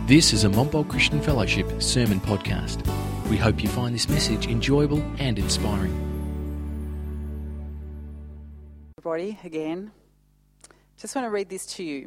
This is a Montbult Christian Fellowship sermon podcast. We hope you find this message enjoyable and inspiring. Everybody, again, just want to read this to you.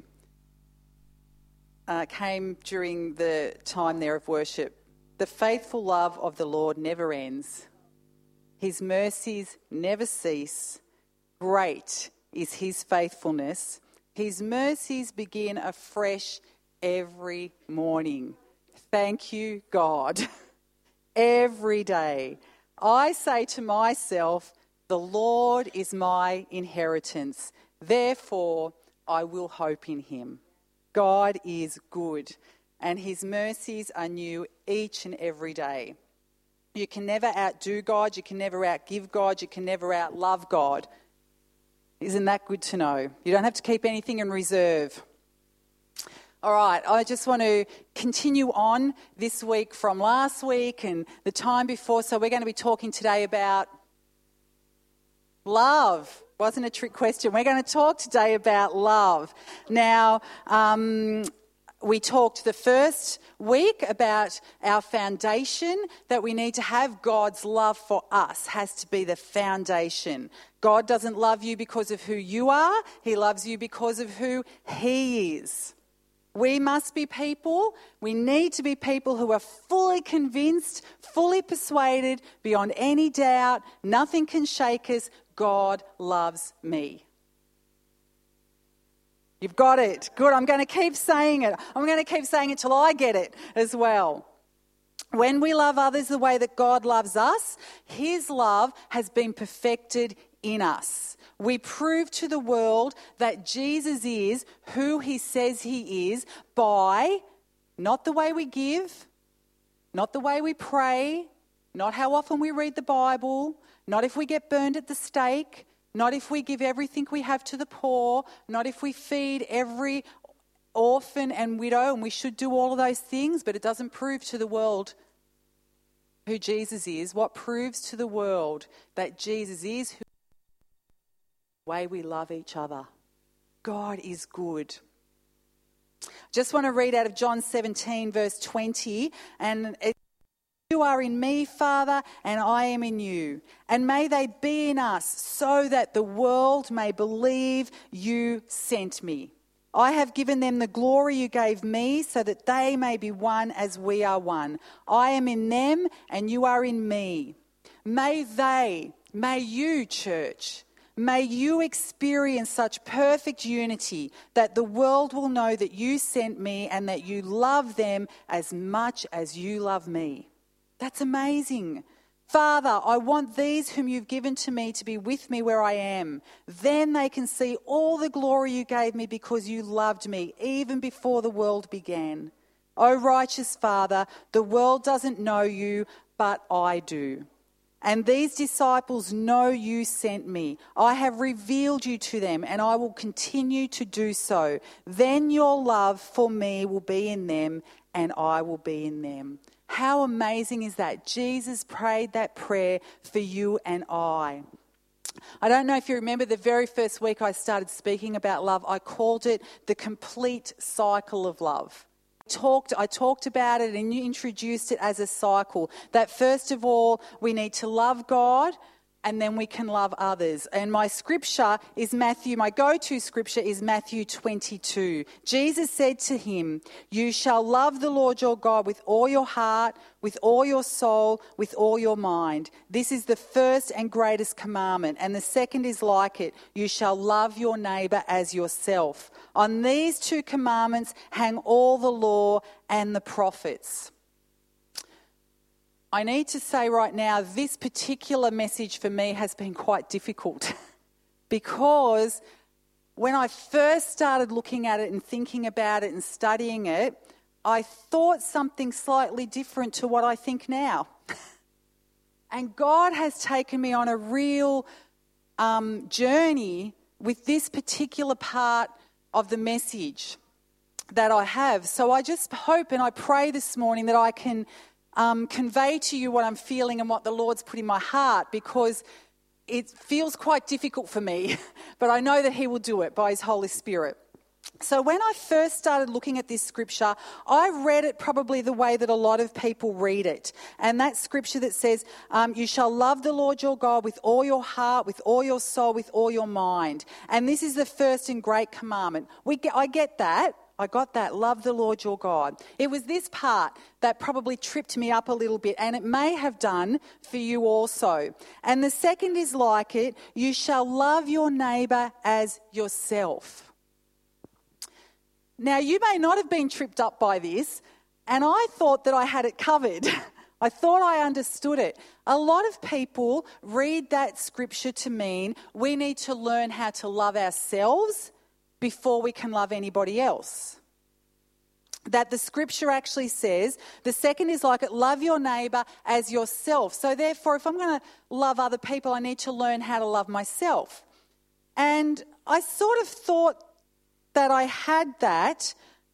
Came during the time there of worship. The faithful love of the Lord never ends. His mercies never cease. Great is his faithfulness. His mercies begin afresh every morning. Thank you, God. Every day. I say to myself, the Lord is my inheritance. Therefore, I will hope in him. God is good, and his mercies are new each and every day. You can never outdo God. You can never outgive God. You can never outlove God. Isn't that good to know? You don't have to keep anything in reserve. All right, I just want to continue on this week from last week and the time before. So we're going to be talking today about love. Wasn't a trick question. We're going to talk today about love. Now, we talked the first week about our foundation, that we need to have God's love for us has to be the foundation. God doesn't love you because of who you are. He loves you because of who he is. We must be people, we need to be people who are fully convinced, fully persuaded, beyond any doubt, nothing can shake us, God loves me. You've got it. Good, I'm going to keep saying it. I'm going to keep saying it till I get it as well. When we love others the way that God loves us, his love has been perfected in us. We prove to the world that Jesus is who he says he is by not the way we give, not the way we pray, not how often we read the Bible, not if we get burned at the stake, not if we give everything we have to the poor, not if we feed every orphan and widow, and we should do all of those things, but it doesn't prove to the world who Jesus is. What proves to the world that Jesus is who way we love each other. God is good. Just want to read out of John 17 verse 20, and you are in me, Father, and I am in you. And may they be in us so that the world may believe you sent me. I have given them the glory you gave me so that they may be one as we are one. I am in them and you are in me. May you, church, may you experience such perfect unity that the world will know that you sent me and that you love them as much as you love me. That's amazing. Father, I want these whom you've given to me to be with me where I am. Then they can see all the glory you gave me because you loved me even before the world began. O righteous Father, the world doesn't know you, but I do. And these disciples know you sent me. I have revealed you to them, and I will continue to do so. Then your love for me will be in them, and I will be in them. How amazing is that? Jesus prayed that prayer for you and I. I don't know if you remember the very first week I started speaking about love. I called it the complete cycle of love. I talked about it and you introduced it as a cycle. That first of all, we need to love God and then we can love others. And my go-to scripture is Matthew 22. Jesus said to him, you shall love the Lord your God with all your heart, with all your soul, with all your mind. This is the first and greatest commandment. And the second is like it. You shall love your neighbour as yourself. On these two commandments hang all the law and the prophets. I need to say right now, this particular message for me has been quite difficult because when I first started looking at it and thinking about it and studying it, I thought something slightly different to what I think now. And God has taken me on a real journey with this particular part of the message that I have. So I just hope and I pray this morning that I can convey to you what I'm feeling and what the Lord's put in my heart, because it feels quite difficult for me, but I know that he will do it by his Holy Spirit. So when I first started looking at this scripture, I read it probably the way that a lot of people read it. And that scripture that says, you shall love the Lord your God with all your heart, with all your soul, with all your mind. And this is the first and great commandment. I get that. I got that. Love the Lord your God. It was this part that probably tripped me up a little bit, and it may have done for you also. And the second is like it. You shall love your neighbour as yourself. Now, you may not have been tripped up by this, and I thought that I had it covered. I thought I understood it. A lot of people read that scripture to mean we need to learn how to love ourselves before we can love anybody else. That the scripture actually says, the second is like it, love your neighbour as yourself. So therefore, if I'm going to love other people, I need to learn how to love myself. And I sort of thought that I had that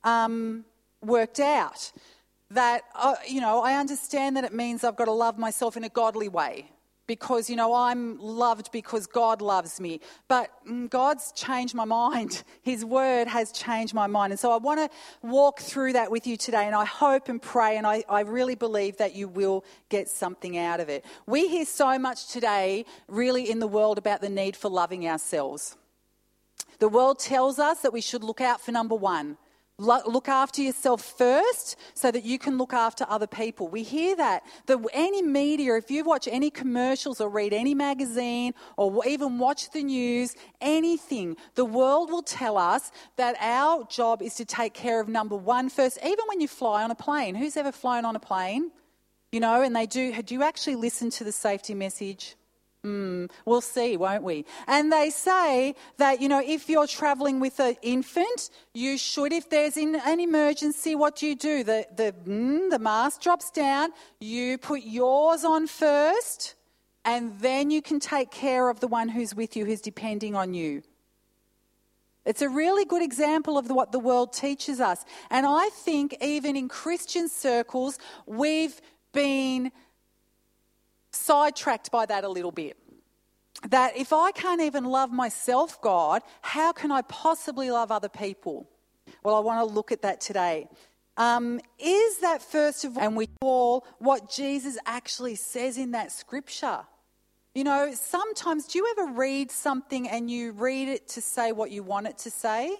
worked out. That, I understand that it means I've got to love myself in a godly way. Because, I'm loved because God loves me. But God's changed my mind. His word has changed my mind. And so I want to walk through that with you today. And I hope and pray and I really believe that you will get something out of it. We hear so much today really in the world about the need for loving ourselves. The world tells us that we should look out for number one. Look after yourself first so that you can look after other people. We hear that any media, if you watch any commercials or read any magazine or even watch the news, anything, the world will tell us that our job is to take care of number one first. Even when you fly on a plane. Who's ever flown on a plane? And they do you actually listen to the safety message? We'll see, won't we? And they say that, if you're travelling with an infant, you should, if there's an emergency, what do? The mask drops down, you put yours on first, and then you can take care of the one who's with you, who's depending on you. It's a really good example of what the world teaches us. And I think even in Christian circles, we've been sidetracked by that a little bit. That if I can't even love myself, God, how can I possibly love other people? Well, I want to look at that today. Is that first of all, and we all, what Jesus actually says in that scripture? Sometimes, do you ever read something and you read it to say what you want it to say?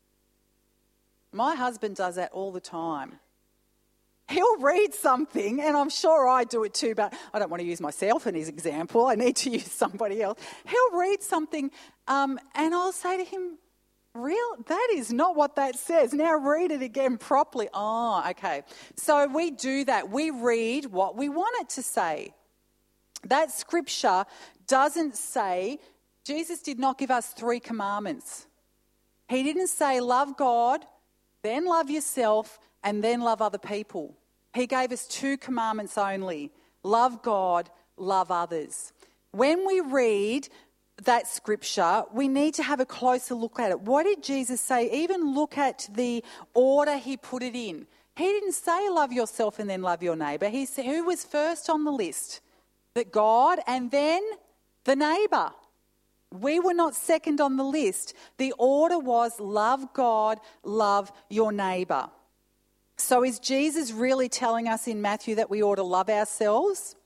My husband does that all the time. He'll read something, and I'm sure I do it too, but I don't want to use myself in his example. I need to use somebody else. He'll read something, and I'll say to him, that is not what that says. Now read it again properly. Oh, okay. So we do that. We read what we want it to say. That scripture doesn't say, Jesus did not give us 3 commandments. He didn't say love God, then love yourself, and then love other people. He gave us 2 commandments only. Love God, love others. When we read that scripture, we need to have a closer look at it. What did Jesus say? Even look at the order he put it in. He didn't say love yourself and then love your neighbour. He said, who was first on the list? That God and then the neighbour. We were not second on the list. The order was love God, love your neighbour. So is Jesus really telling us in Matthew that we ought to love ourselves?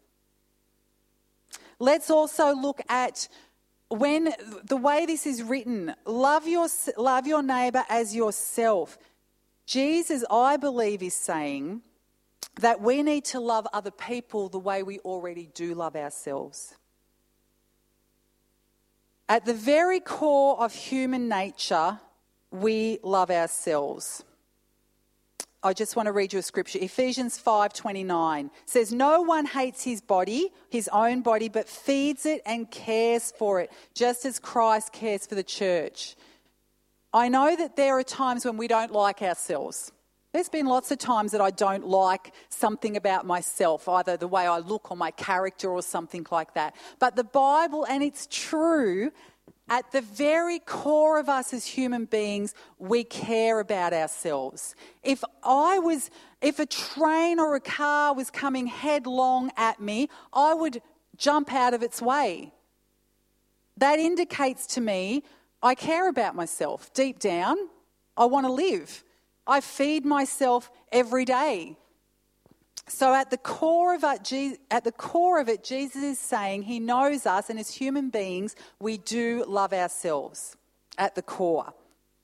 Let's also look at when the way this is written, love your neighbour as yourself. Jesus, I believe, is saying that we need to love other people the way we already do love ourselves. At the very core of human nature, we love ourselves. I just want to read you a scripture. Ephesians 5:29 says, no one hates his body, his own body, but feeds it and cares for it, just as Christ cares for the church. I know that there are times when we don't like ourselves. There's been lots of times that I don't like something about myself, either the way I look or my character or something like that. But the Bible, and it's true, at the very core of us as human beings, we care about ourselves. If a train or a car was coming headlong at me, I would jump out of its way. That indicates to me I care about myself deep down. I want to live. I feed myself every day. So at the core of it, Jesus is saying he knows us, and as human beings, we do love ourselves at the core.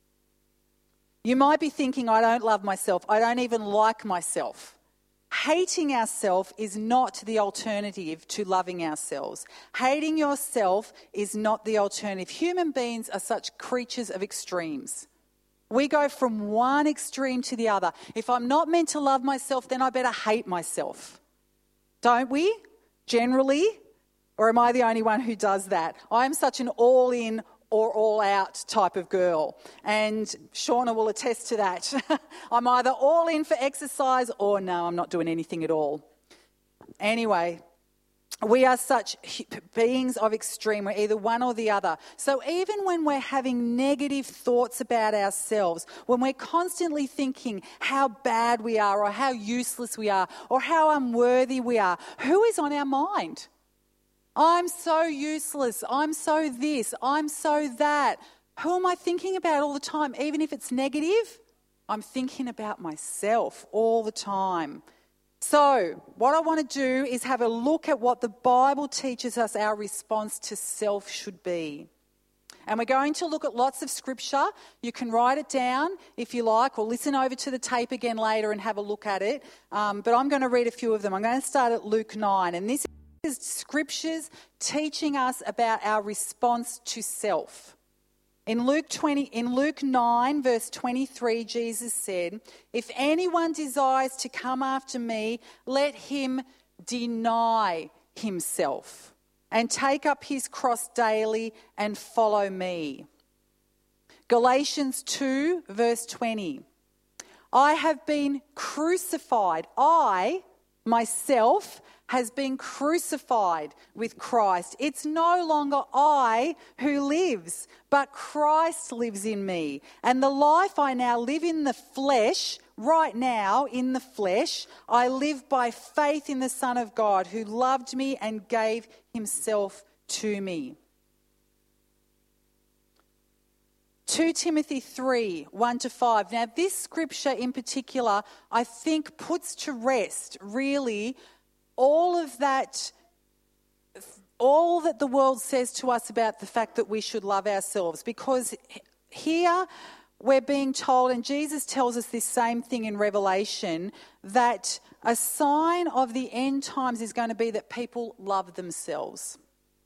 You might be thinking, I don't love myself. I don't even like myself. Hating ourselves is not the alternative to loving ourselves. Hating yourself is not the alternative. Human beings are such creatures of extremes. We go from one extreme to the other. If I'm not meant to love myself, then I better hate myself. Don't we? Generally? Or am I the only one who does that? I'm such an all-in or all-out type of girl. And Shauna will attest to that. I'm either all in for exercise or no, I'm not doing anything at all. Anyway, we are such beings of extreme. We're either one or the other. So even when we're having negative thoughts about ourselves, when we're constantly thinking how bad we are or how useless we are or how unworthy we are, who is on our mind? I'm so useless, I'm so this, I'm so that. Who am I thinking about all the time? Even if it's negative, I'm thinking about myself all the time. So what I want to do is have a look at what the Bible teaches us our response to self should be. And we're going to look at lots of scripture. You can write it down if you like, or listen over to the tape again later and have a look at it. But I'm going to read a few of them. I'm going to start at Luke 9, and this is scriptures teaching us about our response to self. In Luke 9, verse 23, Jesus said, "If anyone desires to come after me, let him deny himself and take up his cross daily and follow me." Galatians 2, verse 20, "I have been crucified. I, myself, has been crucified with Christ. It's no longer I who lives, but Christ lives in me. And the life I now live in the flesh, right now in the flesh, I live by faith in the Son of God who loved me and gave himself to me." 2 Timothy 3, 1-5. Now this scripture in particular, I think puts to rest really all that the world says to us about the fact that we should love ourselves. Because here we're being told, and Jesus tells us this same thing in Revelation, that a sign of the end times is going to be that people love themselves.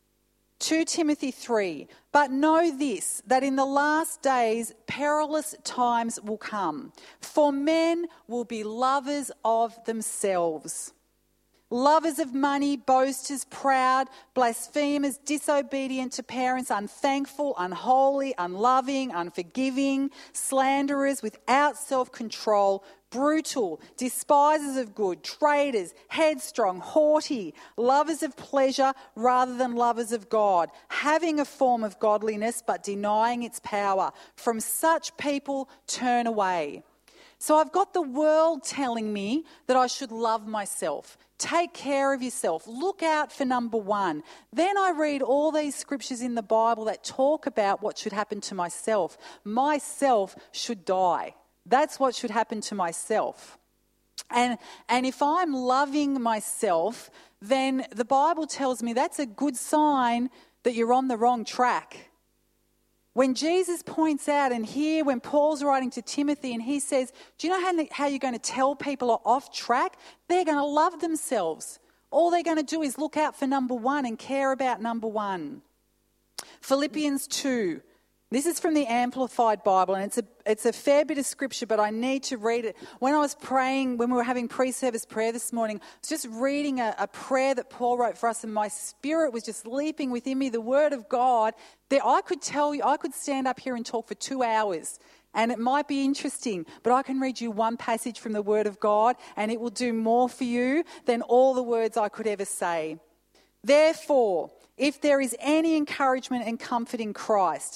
2 Timothy 3, "But know this, that in the last days perilous times will come, for men will be lovers of themselves, lovers of money, boasters, proud, blasphemers, disobedient to parents, unthankful, unholy, unloving, unforgiving, slanderers, without self-control, brutal, despisers of good, traitors, headstrong, haughty, lovers of pleasure rather than lovers of God, having a form of godliness but denying its power. From such people turn away." So I've got the world telling me that I should love myself. Take care of yourself. Look out for number one. Then I read all these scriptures in the Bible that talk about what should happen to myself. Myself should die. That's what should happen to myself. And if I'm loving myself, then the Bible tells me that's a good sign that you're on the wrong track. When Jesus points out, and here when Paul's writing to Timothy and he says, do you know how you're going to tell people are off track? They're going to love themselves. All they're going to do is look out for number one and care about number one. Philippians 2. This is from the Amplified Bible, and it's a fair bit of scripture, but I need to read it. When I was praying, when we were having pre-service prayer this morning, I was just reading a prayer that Paul wrote for us, and my spirit was just leaping within me, the Word of God. That I could tell you, I could stand up here and talk for 2 hours, and it might be interesting, but I can read you one passage from the Word of God, and it will do more for you than all the words I could ever say. "Therefore, if there is any encouragement and comfort in Christ,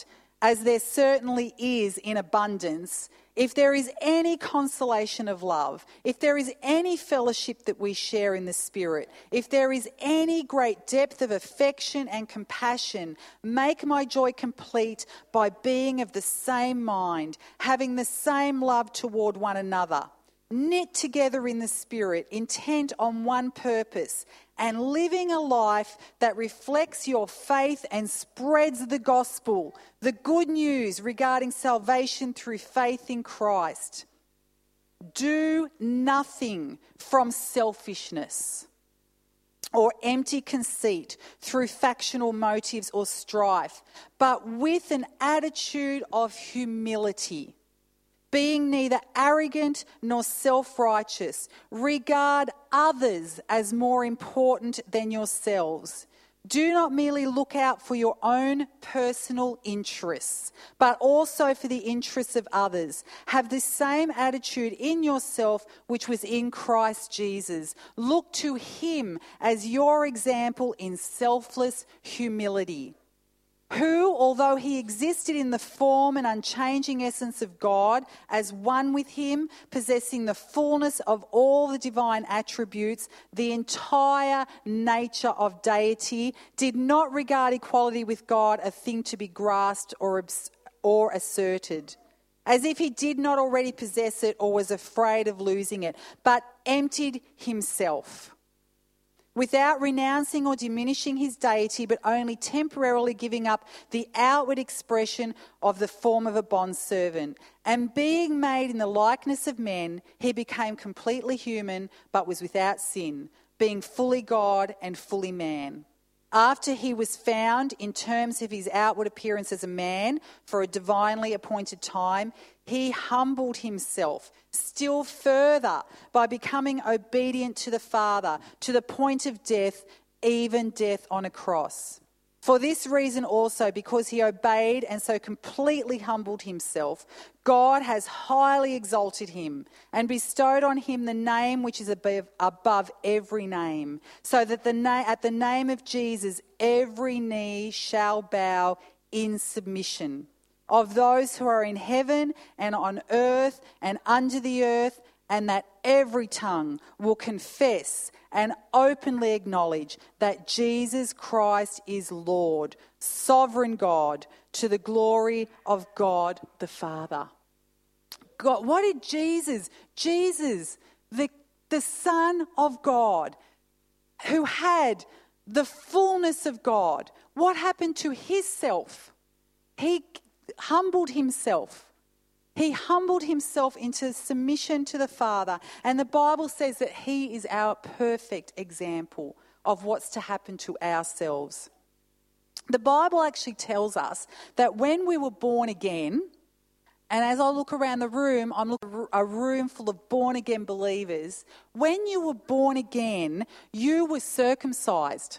as there certainly is in abundance, if there is any consolation of love, if there is any fellowship that we share in the Spirit, if there is any great depth of affection and compassion, make my joy complete by being of the same mind, having the same love toward one another, knit together in the Spirit, intent on one purpose, and living a life that reflects your faith and spreads the gospel, the good news regarding salvation through faith in Christ. Do nothing from selfishness or empty conceit through factional motives or strife, but with an attitude of humility. Being neither arrogant nor self-righteous, regard others as more important than yourselves. Do not merely look out for your own personal interests, but also for the interests of others. Have the same attitude in yourself which was in Christ Jesus. Look to him as your example in selfless humility, who, although he existed in the form and unchanging essence of God, as one with him, possessing the fullness of all the divine attributes, the entire nature of deity, did not regard equality with God a thing to be grasped or asserted, as if he did not already possess it or was afraid of losing it, but emptied himself, without renouncing or diminishing his deity, but only temporarily giving up the outward expression of the form of a bondservant. And being made in the likeness of men, he became completely human, but was without sin, being fully God and fully man. After he was found in terms of his outward appearance as a man for a divinely appointed time, he humbled himself still further by becoming obedient to the Father, to the point of death, even death on a cross. For this reason also, because he obeyed and so completely humbled himself, God has highly exalted him and bestowed on him the name which is above every name, so that at the name of Jesus every knee shall bow in submission, of those who are in heaven and on earth and under the earth, and that every tongue will confess and openly acknowledge that Jesus Christ is Lord, sovereign God, to the glory of God the Father. God, what did Jesus, the Son of God, who had the fullness of God, what happened to his self? He humbled himself. He humbled himself into submission to the Father. And the Bible says that he is our perfect example of what's to happen to ourselves. The Bible actually tells us that when we were born again, and as I look around the room, I'm looking at a room full of born-again believers. When you were born again, you were circumcised.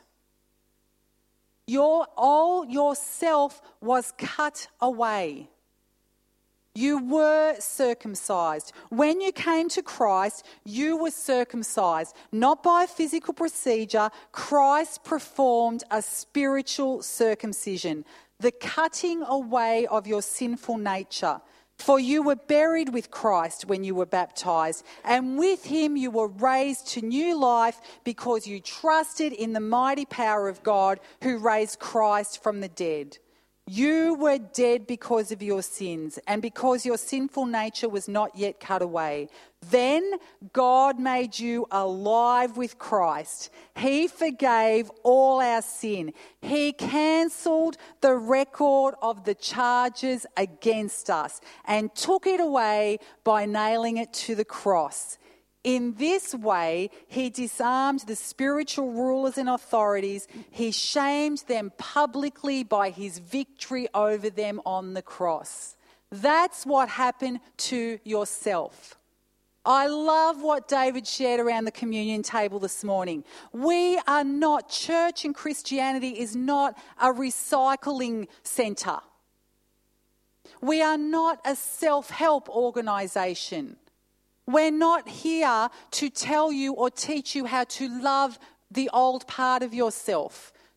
Your self was cut away. You were circumcised. When you came to Christ, you were circumcised. Not by a physical procedure. Christ performed a spiritual circumcision, the cutting away of your sinful nature. For you were buried with Christ when you were baptized, and with him you were raised to new life because you trusted in the mighty power of God who raised Christ from the dead. You were dead because of your sins and because your sinful nature was not yet cut away. Then God made you alive with Christ. He forgave all our sin. He cancelled the record of the charges against us and took it away by nailing it to the cross. In this way, he disarmed the spiritual rulers and authorities. He shamed them publicly by his victory over them on the cross. That's what happened to yourself. I love what David shared around the communion table this morning. We are not, church and Christianity is not a recycling centre. We are not a self-help organisation. We're not here to tell you or teach you how to love the old part of yourself,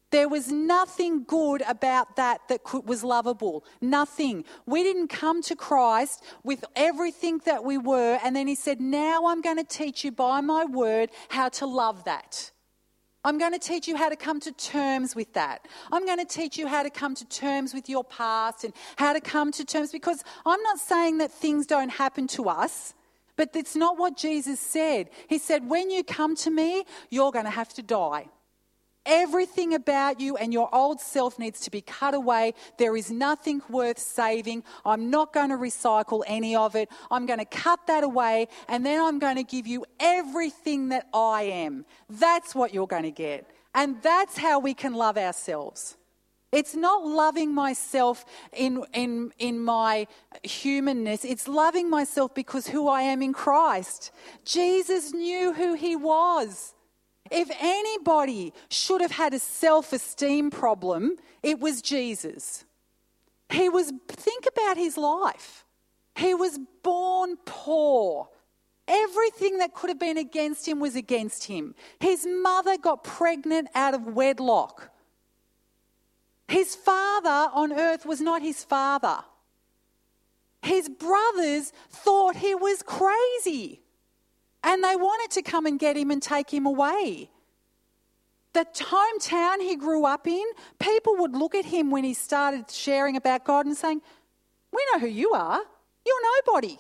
There was nothing good about that was lovable. Nothing. We didn't come to Christ with everything that we were, and then he said, now I'm going to teach you by my word how to love that. I'm going to teach you how to come to terms with that. I'm going to teach you how to come to terms with your past and how to come to terms, because I'm not saying that things don't happen to us, but it's not what Jesus said. He said, when you come to me, you're going to have to die. Everything about you and your old self needs to be cut away. There is nothing worth saving. I'm not going to recycle any of it. I'm going to cut that away, and then I'm going to give you everything that I am. That's what you're going to get. And that's how we can love ourselves. It's not loving myself in my humanness. It's loving myself because who I am in Christ. Jesus knew who he was. If anybody should have had a self-esteem problem, it was Jesus. Think about his life. He was born poor. Everything that could have been against him was against him. His mother got pregnant out of wedlock. His father on earth was not his father. His brothers thought he was crazy. And they wanted to come and get him and take him away. The hometown he grew up in, people would look at him when he started sharing about God and saying, we know who you are. You're nobody.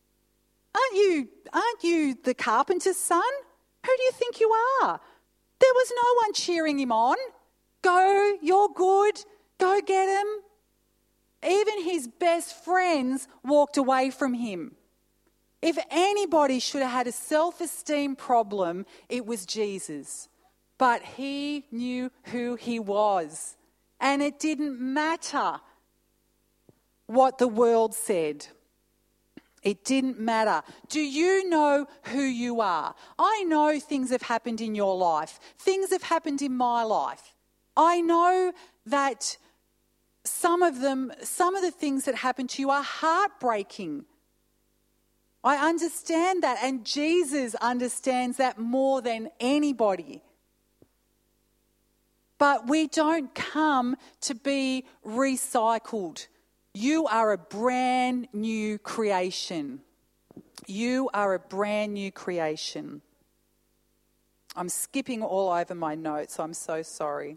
Aren't you the carpenter's son? Who do you think you are? There was no one cheering him on. Go, you're good. Go get him. Even his best friends walked away from him. If anybody should have had a self-esteem problem, it was Jesus. But he knew who he was. And it didn't matter what the world said. It didn't matter. Do you know who you are? I know things have happened in your life. Things have happened in my life. I know that some of the things that happened to you are heartbreaking. I understand that, and Jesus understands that more than anybody. But we don't come to be recycled. You are a brand new creation. You are a brand new creation. I'm skipping all over my notes. I'm so sorry.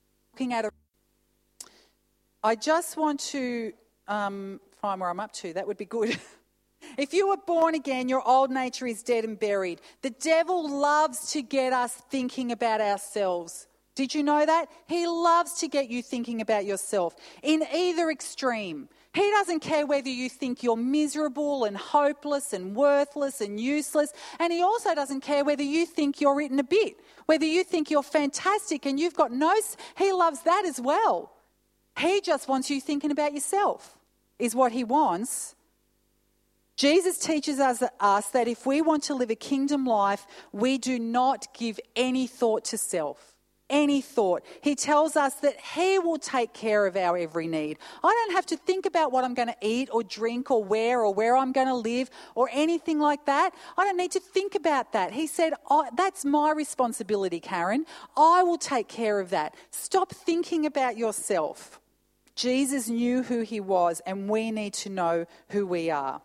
I just want to find where I'm up to. That would be good. If you were born again, your old nature is dead and buried. The devil loves to get us thinking about ourselves. Did you know that? He loves to get you thinking about yourself in either extreme. He doesn't care whether you think you're miserable and hopeless and worthless and useless. And he also doesn't care whether you think you're written a bit, whether you think you're fantastic and you've got he loves that as well. He just wants you thinking about yourself, is what he wants. Jesus teaches us that if we want to live a kingdom life, we do not give any thought to self. Any thought. He tells us that he will take care of our every need. I don't have to think about what I'm going to eat or drink or where I'm going to live or anything like that. I don't need to think about that. He said, that's my responsibility, Karen. I will take care of that. Stop thinking about yourself. Jesus knew who he was, and we need to know who we are.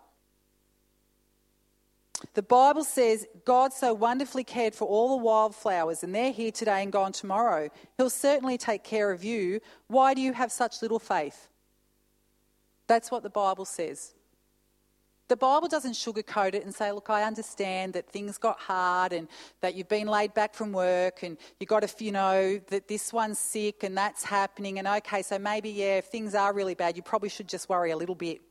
The Bible says God so wonderfully cared for all the wildflowers, and they're here today and gone tomorrow. He'll certainly take care of you. Why do you have such little faith? That's what the Bible says. The Bible doesn't sugarcoat it and say, look, I understand that things got hard and that you've been laid back from work and you got that this one's sick and that's happening, and okay, so maybe, if things are really bad, you probably should just worry a little bit.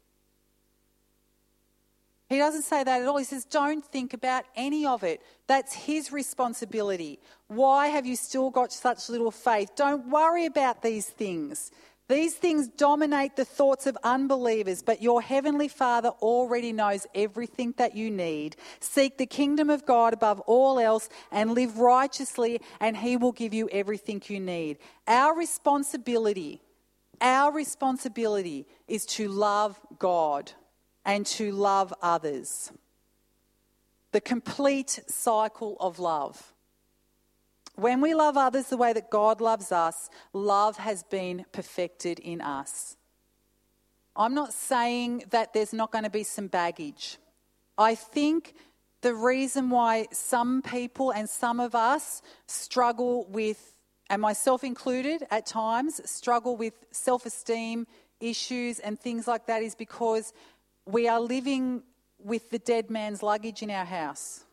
He doesn't say that at all. He says, don't think about any of it. That's his responsibility. Why have you still got such little faith? Don't worry about these things. These things dominate the thoughts of unbelievers, but your heavenly Father already knows everything that you need. Seek the kingdom of God above all else and live righteously, and he will give you everything you need. Our responsibility is to love God and to love others. The complete cycle of love. When we love others the way that God loves us, love has been perfected in us. I'm not saying that there's not going to be some baggage. I think the reason why some people and some of us struggle with, and myself included at times, struggle with self-esteem issues and things like that is because we are living with the dead man's luggage in our house.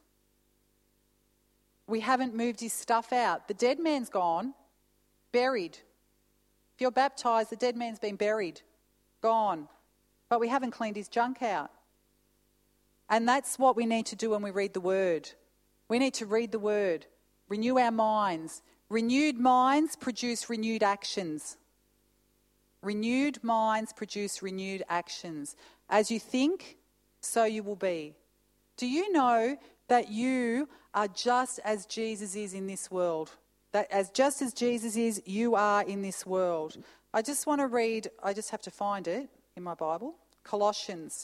We haven't moved his stuff out. The dead man's gone, buried. If you're baptised, the dead man's been buried, gone. But we haven't cleaned his junk out. And that's what we need to do when we read the Word. We need to read the Word, renew our minds. Renewed minds produce renewed actions. Renewed minds produce renewed actions. As you think, so you will be. Do you know that you are just as Jesus is in this world? That just as Jesus is, you are in this world. I just want to read, I just have to find it in my Bible. Colossians.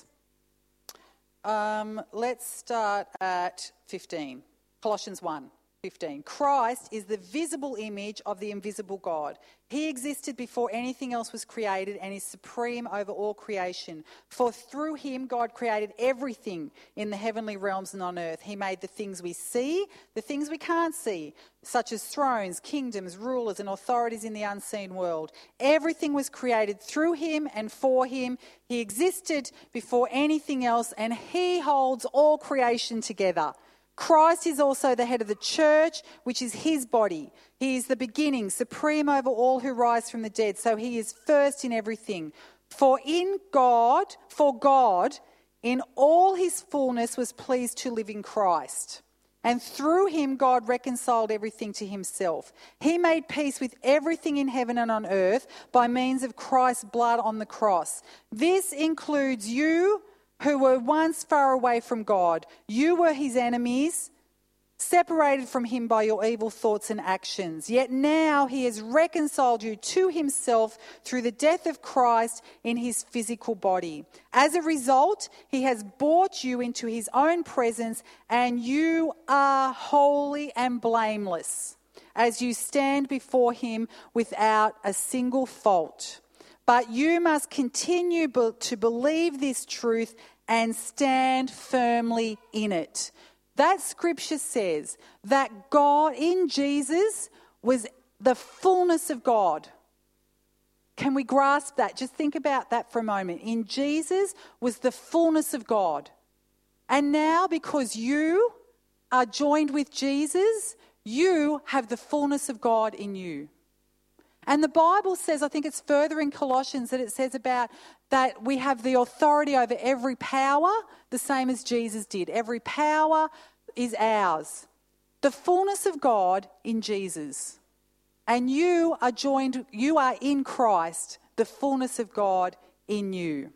Let's start at 15. Colossians 1:15. Christ is the visible image of the invisible God. He existed before anything else was created and is supreme over all creation. For through him God created everything in the heavenly realms and on earth. He made the things we see, the things we can't see, such as thrones, kingdoms, rulers and authorities in the unseen world. Everything was created through him and for him. He existed before anything else and he holds all creation together. Christ is also the head of the church, which is his body. He is the beginning, supreme over all who rise from the dead. So he is first in everything. For God, in all his fullness, was pleased to live in Christ. And through him, God reconciled everything to himself. He made peace with everything in heaven and on earth by means of Christ's blood on the cross. This includes you, who were once far away from God. You were his enemies, separated from him by your evil thoughts and actions. Yet now he has reconciled you to himself through the death of Christ in his physical body. As a result, he has brought you into his own presence, and you are holy and blameless as you stand before him without a single fault. But you must continue to believe this truth and stand firmly in it. That scripture says that God in Jesus was the fullness of God. Can we grasp that? Just think about that for a moment. In Jesus was the fullness of God. And now because you are joined with Jesus, you have the fullness of God in you. And the Bible says, I think it's further in Colossians, that it says about that we have the authority over every power, the same as Jesus did. Every power is ours. The fullness of God in Jesus. And you are in Christ, the fullness of God in you.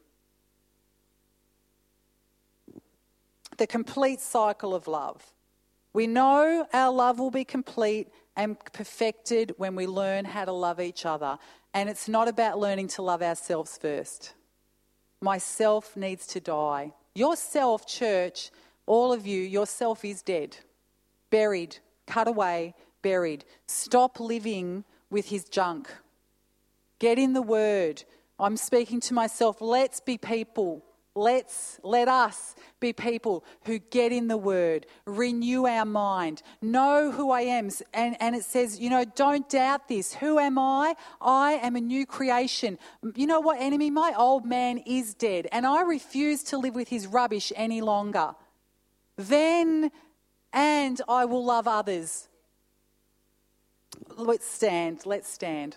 The complete cycle of love. We know our love will be complete and perfected when we learn how to love each other. And it's not about learning to love ourselves first. Myself needs to die. Yourself, church, all of you, yourself is dead, buried, cut away, buried. Stop living with his junk. Get in the Word. I'm speaking to myself. Let's be people. Let us be people who get in the Word, renew our mind, know who I am. And it says, don't doubt this. Who am I? I am a new creation. You know what, enemy? My old man is dead, and I refuse to live with his rubbish any longer. And I will love others. Let's stand.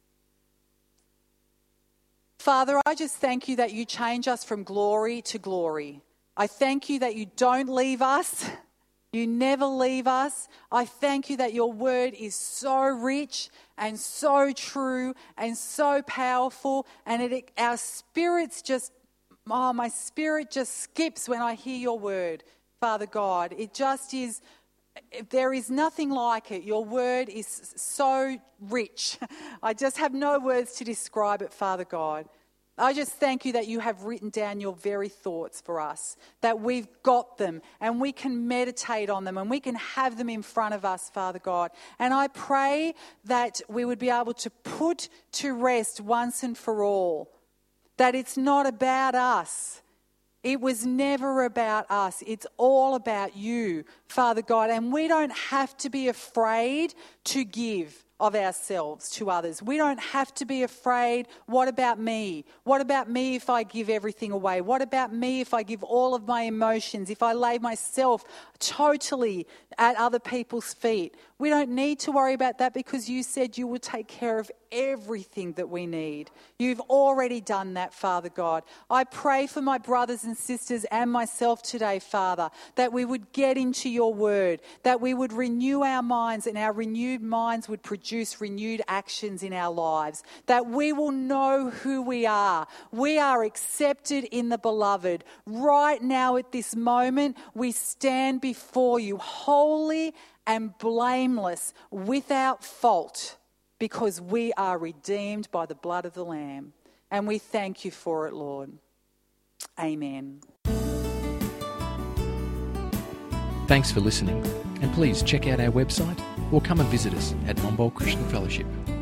Father, I just thank you that you change us from glory to glory. I thank you that you don't leave us. You never leave us. I thank you that your word is so rich and so true and so powerful, and our spirits my spirit just skips when I hear your word, Father God. It just is. There is nothing like it. Your word is so rich. I just have no words to describe it, Father God. I just thank you that you have written down your very thoughts for us, that we've got them and we can meditate on them and we can have them in front of us, Father God. And I pray that we would be able to put to rest once and for all that it's not about us. It was never about us. It's all about you, Father God. And we don't have to be afraid to give of ourselves to others. We don't have to be afraid, what about me? What about me if I give everything away? What about me if I give all of my emotions, if I lay myself totally at other people's feet? We don't need to worry about that because you said you would take care of everything that we need. You've already done that, Father God. I pray for my brothers and sisters and myself today, Father, that we would get into your word, that we would renew our minds and our renewed minds would produce renewed actions in our lives, that we will know who we are. We are accepted in the beloved. Right now at this moment, we stand before you holy and blameless, without fault, because we are redeemed by the blood of the Lamb. And we thank you for it, Lord. Amen. Thanks for listening, and please check out our website or come and visit us at Momboll Christian Fellowship.